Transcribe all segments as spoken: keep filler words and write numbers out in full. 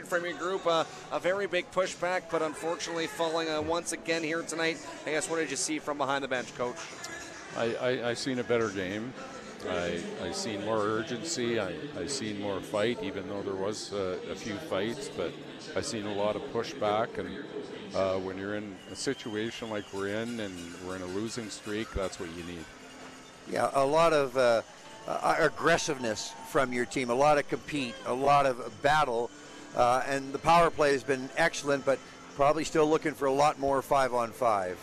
from your group. Uh, a very big pushback, but unfortunately falling uh, once again here tonight. I guess, what did you see from behind the bench, Coach? I, I, I seen a better game. I I seen more urgency. I, I seen more fight, even though there was uh, a few fights. But I seen a lot of pushback. And uh, when you're in a situation like we're in, and we're in a losing streak, that's what you need. Yeah, a lot of uh, uh, aggressiveness from your team, a lot of compete, a lot of battle, uh, and the power play has been excellent, but probably still looking for a lot more five on five.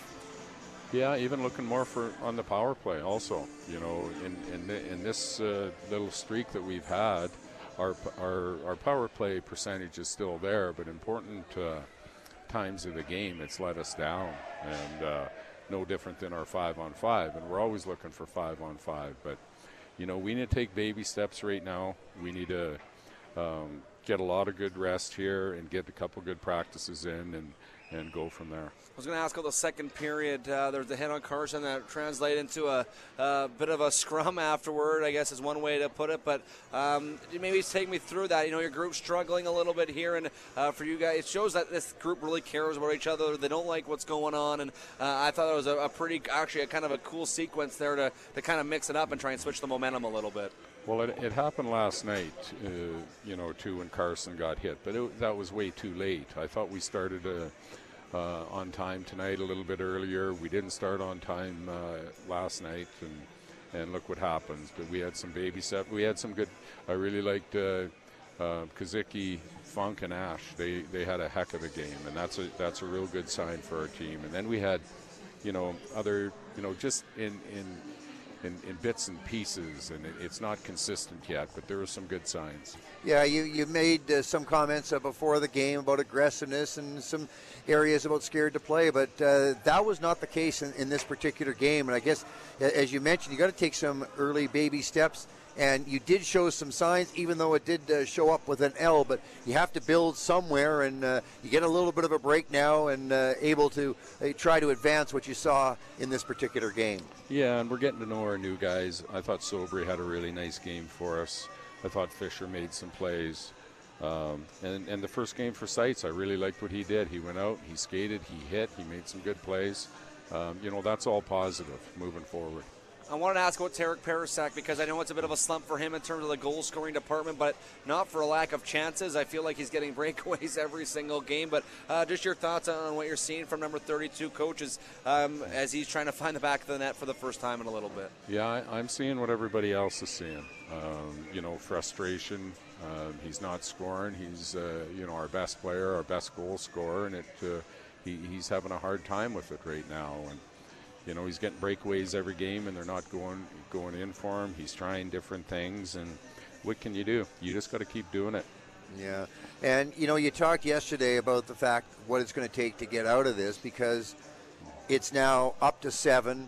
Yeah, even looking more for on the power play also. You know, in in, in this uh, little streak that we've had, our, our our power play percentage is still there, but important uh, times of the game it's let us down, and uh, no different than our five on five. And we're always looking for five on five, but you know, we need to take baby steps right now. We need to um, get a lot of good rest here and get a couple good practices in, and and go from there. I was going to ask about the second period. Uh, there was a hit on Carson that translated into a, a bit of a scrum afterward, I guess is one way to put it. But um, maybe take me through that. You know, your group's struggling a little bit here, and uh, for you guys, it shows that this group really cares about each other. They don't like what's going on, and uh, I thought it was a, a pretty, actually, a kind of a cool sequence there to, to kind of mix it up and try and switch the momentum a little bit. Well, it, it happened last night, uh, you know, too, when Carson got hit, but it, that was way too late. I thought we started a Uh, on time tonight, a little bit earlier. We didn't start on time uh, last night, and and look what happens. But we had some baby steps. We had some good. I really liked uh, uh, Kazicki, Funk, and Ash. They they had a heck of a game, and that's a that's a real good sign for our team. And then we had, you know, other, you know, just in in in, in bits and pieces, and it, it's not consistent yet, but there were some good signs. Yeah, you you made uh, some comments uh, before the game about aggressiveness and some areas about scared to play, but uh, that was not the case in, in this particular game. And I guess, as you mentioned, you got to take some early baby steps, and you did show some signs, even though it did uh, show up with an L. But you have to build somewhere, and uh, you get a little bit of a break now, and uh, able to uh, try to advance what you saw in this particular game. Yeah, and we're getting to know our new guys. I thought Sobry had a really nice game for us. I thought Fisher made some plays. Um, and, and the first game for Sites, I really liked what he did. He went out, he skated, he hit, he made some good plays. Um, you know, that's all positive moving forward. I wanted to ask about Tarek Parasak, because I know it's a bit of a slump for him in terms of the goal-scoring department, but not for a lack of chances. I feel like he's getting breakaways every single game. But uh, just your thoughts on what you're seeing from number thirty-two, coaches, um, as he's trying to find the back of the net for the first time in a little bit. Yeah, I, I'm seeing what everybody else is seeing. Um, you know, frustration. Uh, he's not scoring. He's, uh, you know, our best player, our best goal scorer, and it uh, he, he's having a hard time with it right now. And you know, he's getting breakaways every game, and they're not going going in for him. He's trying different things, and what can you do? You just got to keep doing it. Yeah, and you know, you talked yesterday about the fact what it's going to take to get out of this, because it's now up to seven,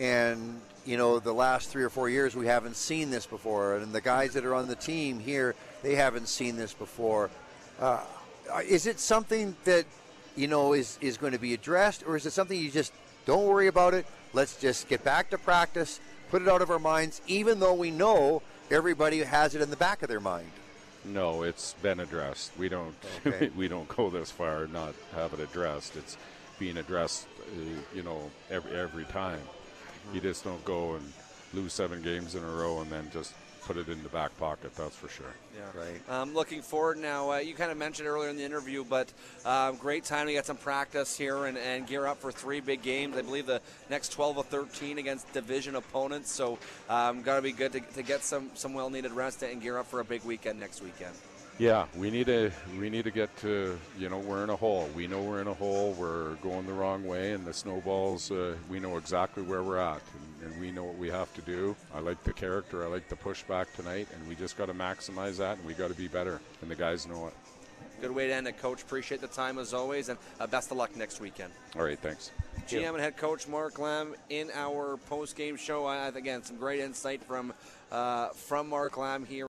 and you know, the last three or four years we haven't seen this before, and the guys that are on the team here, they haven't seen this before. Uh, is it something that, you know, is is going to be addressed, or is it something you just don't worry about it? Let's just get back to practice, put it out of our minds, even though we know everybody has it in the back of their mind. No, it's been addressed. We don't Okay. we don't go this far and not have it addressed. It's being addressed, uh, you know, every every time. Mm-hmm. You just don't go and lose seven games in a row and then just put it in the back pocket, that's for sure. Yeah, right. Um, looking forward now. Uh, you kind of mentioned earlier in the interview, but um, great time to get some practice here and, and gear up for three big games. I believe the next twelve of thirteen against division opponents. So um, got to be good to, to get some some well-needed rest and gear up for a big weekend next weekend. Yeah, we need to we need to get to, you know, we're in a hole. We know we're in a hole. We're going the wrong way, and the snowballs, uh, we know exactly where we're at, and, and we know what we have to do. I like the character. I like the pushback tonight, and we just got to maximize that, and we got to be better, and the guys know it. Good way to end it, Coach. Appreciate the time as always, and uh, best of luck next weekend. All right, thanks. G M and head coach Mark Lamb in our post-game show. Uh, again, some great insight from uh, from Mark Lamb here.